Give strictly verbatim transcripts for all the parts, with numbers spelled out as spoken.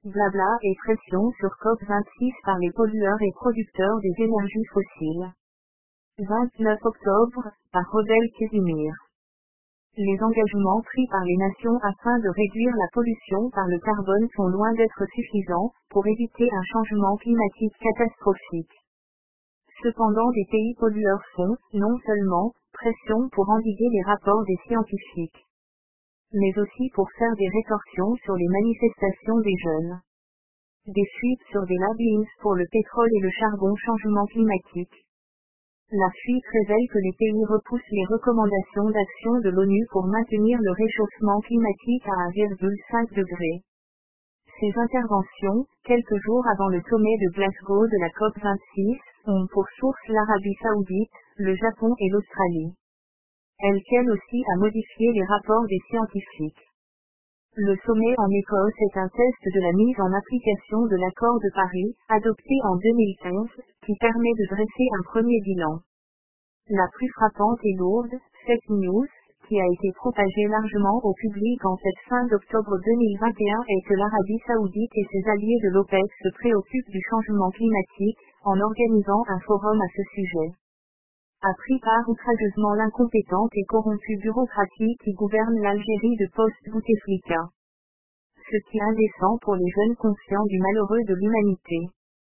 Blabla et pression sur COP vingt-six par les pollueurs et producteurs des énergies fossiles. vingt-neuf octobre, par Rodel Casimir. Les engagements pris par les nations afin de réduire la pollution par le carbone sont loin d'être suffisants pour éviter un changement climatique catastrophique. Cependant, des pays pollueurs font, non seulement, pression pour endiguer les rapports des scientifiques, mais aussi pour faire des rétorsions sur les manifestations des jeunes. Des fuites sur des labyrinthes pour le pétrole et le charbon. Changement climatique. La fuite révèle que les pays repoussent les recommandations d'action de l'ONU pour maintenir le réchauffement climatique à un virgule cinq degré. Ces interventions, quelques jours avant le sommet de Glasgow de la COP vingt-six, ont pour source l'Arabie Saoudite, le Japon et l'Australie. Elles tiennent aussi à modifier les rapports des scientifiques. Le sommet en Écosse est un test de la mise en application de l'accord de Paris, adopté en deux mille quinze, qui permet de dresser un premier bilan. La plus frappante et lourde, fake news, qui a été propagée largement au public en cette fin d'octobre deux mille vingt et un est que l'Arabie Saoudite et ses alliés de l'OPEC se préoccupent du changement climatique, en organisant un forum à ce sujet. A pris part outrageusement l'incompétente et corrompue bureaucratie qui gouverne l'Algérie de post-Bouteflika. Ce qui est indécent pour les jeunes conscients du malheureux de l'humanité.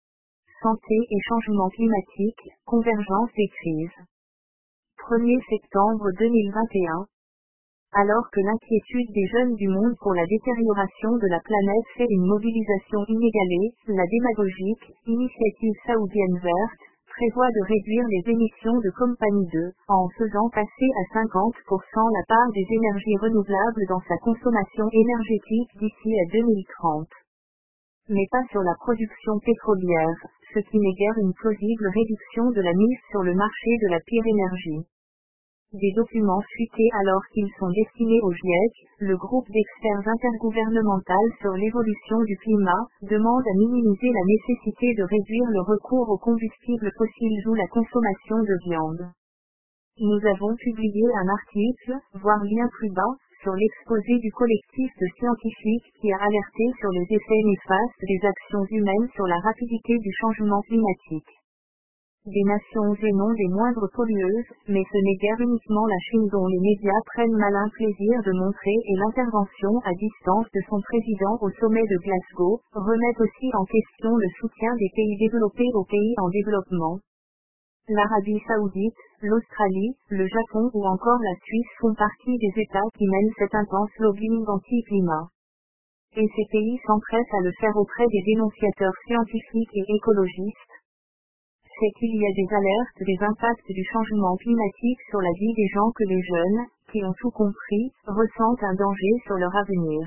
Santé et changement climatique, convergence des crises. premier septembre deux mille vingt et un. Alors que l'inquiétude des jeunes du monde pour la détérioration de la planète fait une mobilisation inégalée, la démagogique Initiative saoudienne verte prévoit de réduire les émissions de compagnie de, en faisant passer à cinquante pour cent la part des énergies renouvelables dans sa consommation énergétique d'ici à deux mille trente. Mais pas sur la production pétrolière, ce qui n'est guère une plausible réduction de la mise sur le marché de la pire énergie. Des documents fuités alors qu'ils sont destinés au GIEC, le groupe d'experts intergouvernemental sur l'évolution du climat, demande à minimiser la nécessité de réduire le recours aux combustibles fossiles ou la consommation de viande. Nous avons publié un article, voire lien plus bas, sur l'exposé du collectif de scientifiques qui a alerté sur les effets néfastes des actions humaines sur la rapidité du changement climatique. Des nations et non des moindres pollueuses, mais ce n'est guère uniquement la Chine dont les médias prennent malin plaisir de montrer et l'intervention à distance de son président au sommet de Glasgow, remettent aussi en question le soutien des pays développés aux pays en développement. L'Arabie Saoudite, l'Australie, le Japon ou encore la Suisse font partie des États qui mènent cet intense lobbying anti-climat. Et ces pays s'empressent à le faire auprès des dénonciateurs scientifiques et écologistes. C'est qu'il y a des alertes des impacts du changement climatique sur la vie des gens que les jeunes, qui ont tout compris, ressentent un danger sur leur avenir.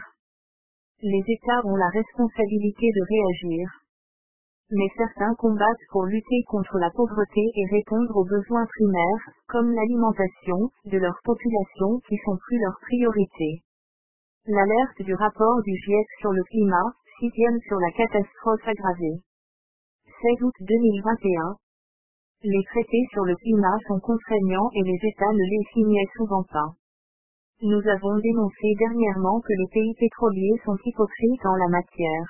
Les États ont la responsabilité de réagir. Mais certains combattent pour lutter contre la pauvreté et répondre aux besoins primaires, comme l'alimentation, de leur population qui sont plus leur priorité. L'alerte du rapport du GIEC sur le climat, sixième sur la catastrophe aggravée. seize août deux mille vingt et un. Les traités sur le climat sont contraignants et les États ne les signaient souvent pas. Nous avons dénoncé dernièrement que les pays pétroliers sont hypocrites en la matière.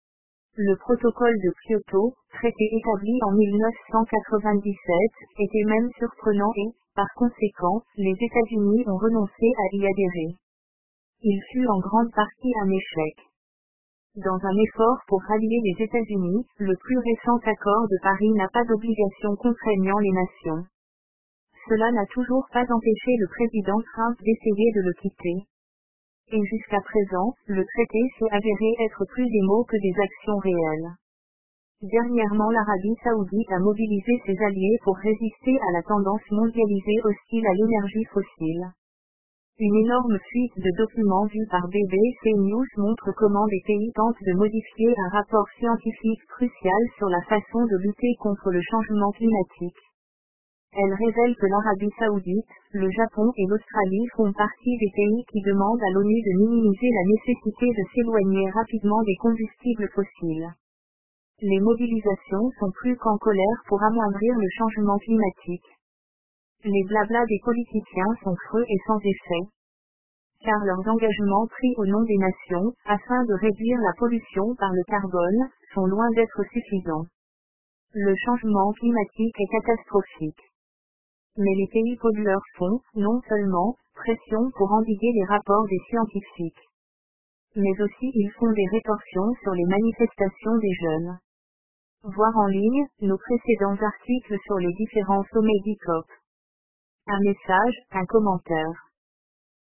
Le protocole de Kyoto, traité établi en mille neuf cent quatre-vingt-dix-sept, était même surprenant et, par conséquent, les États-Unis ont renoncé à y adhérer. Il fut en grande partie un échec. Dans un effort pour rallier les États-Unis, le plus récent accord de Paris n'a pas d'obligation contraignant les nations. Cela n'a toujours pas empêché le président Trump d'essayer de le quitter. Et jusqu'à présent, le traité s'est avéré être plus des mots que des actions réelles. Dernièrement, l'Arabie Saoudite a mobilisé ses alliés pour résister à la tendance mondialisée hostile à l'énergie fossile. Une énorme fuite de documents vus par B B C News montre comment des pays tentent de modifier un rapport scientifique crucial sur la façon de lutter contre le changement climatique. Elle révèle que l'Arabie Saoudite, le Japon et l'Australie font partie des pays qui demandent à l'ONU de minimiser la nécessité de s'éloigner rapidement des combustibles fossiles. Les mobilisations sont plus qu'en colère pour amoindrir le changement climatique. Les blablas des politiciens sont creux et sans effet. car leurs engagements pris au nom des nations, afin de réduire la pollution par le carbone, sont loin d'être suffisants. Le changement climatique est catastrophique. Mais les pays pollueurs font, non seulement, pression pour endiguer les rapports des scientifiques, mais aussi ils font des rétorsions sur les manifestations des jeunes. Voir en ligne, nos précédents articles sur les différents sommets d'I C O P. Un message, un commentaire.